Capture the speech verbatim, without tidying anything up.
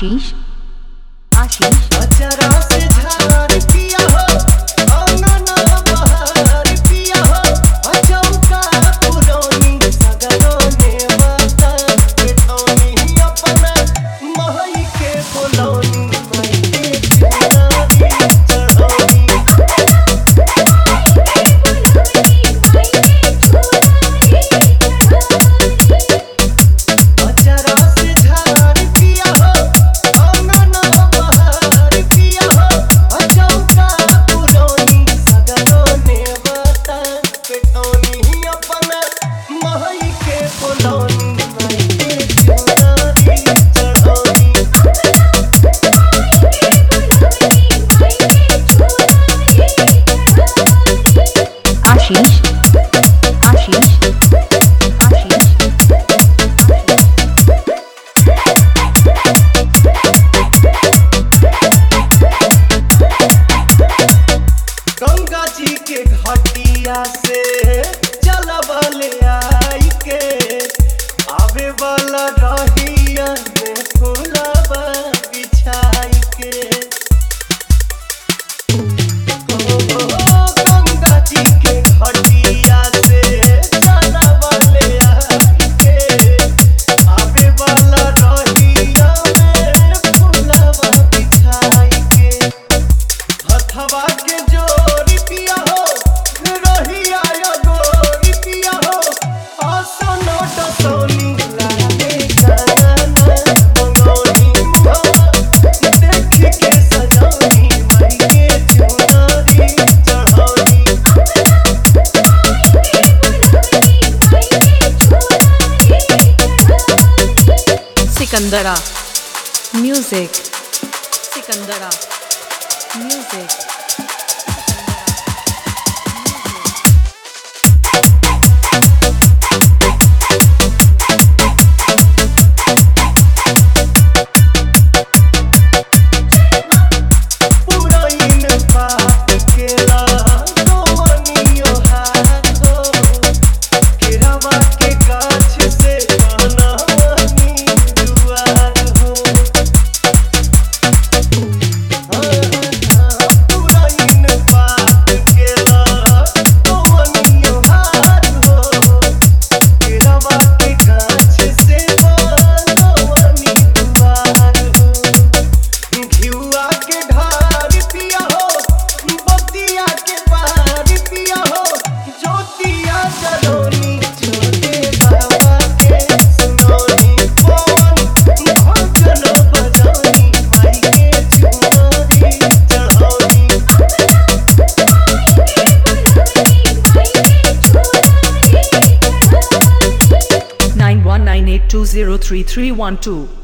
आशीष आशीष अचरा से झाड़ पिया हो अंगना बहार पिया हो अचौका पुरौनी सगरो ने बता बैठौनी अपना महई के बोलौनी मई के चुनारी चढ़ौनी अचरा से झाड़ पिया हो अंगना बहार पिया हो अचौका पुरौनी सगरो ने बता बैठौनी अपना महई के बोलौनी मई के चुनारी चढ़ौनी आशीष आशीष आशीष गंगा जी के घाटिया से चलबले आई के आवे वाला रहिया में फूलबा बिछाई के ओ गंगा जी के घाटिया से चलबले आई के आवे वाला रहिया में फूलबा बिछाई के हथवा के जोरी पिया हो रहिया यो गोरी पिया हो आसनो डसौनी लागे गाना मंगौनी मुहवा देख के सजौनी मई के चुनारी चढ़ौनी सिकंदरा म्यूजिक सिकंदरा म्यूजिक पुरैन पात केला गोवनियो हाथ हो केरावा के गाछ से बनवनी दुआर हो पुरैन पात केला गोवनियो हाथ हो केरावा के गाछ से बनवनी दुआर हो घिउआ के ढार पिया हो बतिया के पार पिया हो ज्योतिया जलौनी छोटे बाबा के सुनौनी पवन भजन बजौनी मई के चुनारी चढ़ौनी nine one nine eight two zero three three one two